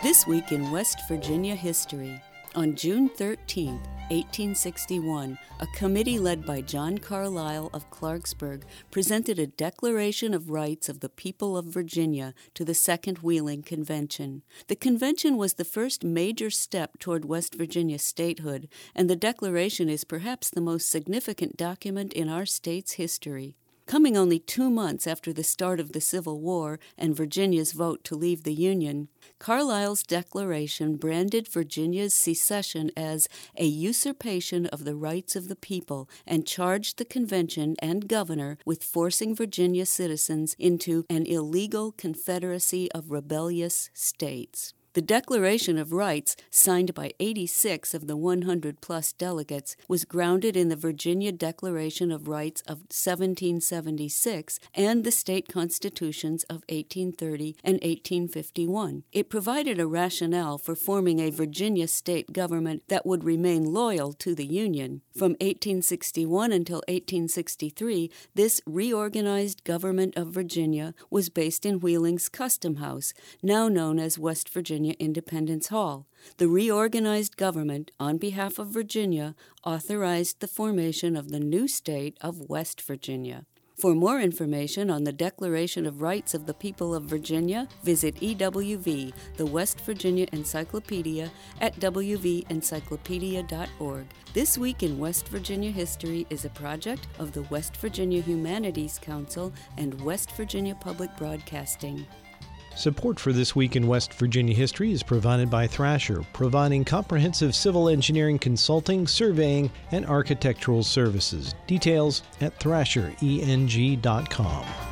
This week in West Virginia history. On June 13, 1861, a committee led by John Carlisle of Clarksburg presented a Declaration of Rights of the People of Virginia to the Second Wheeling Convention. The convention was the first major step toward West Virginia statehood, and the declaration is perhaps the most significant document in our state's history. Coming only 2 months after the start of the Civil War and Virginia's vote to leave the Union, Carlisle's declaration branded Virginia's secession as a usurpation of the rights of the people and charged the convention and governor with forcing Virginia citizens into an illegal confederacy of rebellious states. The Declaration of Rights, signed by 86 of the 100-plus delegates, was grounded in the Virginia Declaration of Rights of 1776 and the state constitutions of 1830 and 1851. It provided a rationale for forming a Virginia state government that would remain loyal to the Union. From 1861 until 1863, this reorganized government of Virginia was based in Wheeling's Custom House, now known as West Virginia Independence Hall. The reorganized government, on behalf of Virginia, authorized the formation of the new state of West Virginia. For more information on the Declaration of Rights of the People of Virginia, visit EWV, the West Virginia Encyclopedia, at wvencyclopedia.org. This Week in West Virginia History is a project of the West Virginia Humanities Council and West Virginia Public Broadcasting. Support for This Week in West Virginia History is provided by Thrasher, providing comprehensive civil engineering consulting, surveying, and architectural services. Details at thrashereng.com.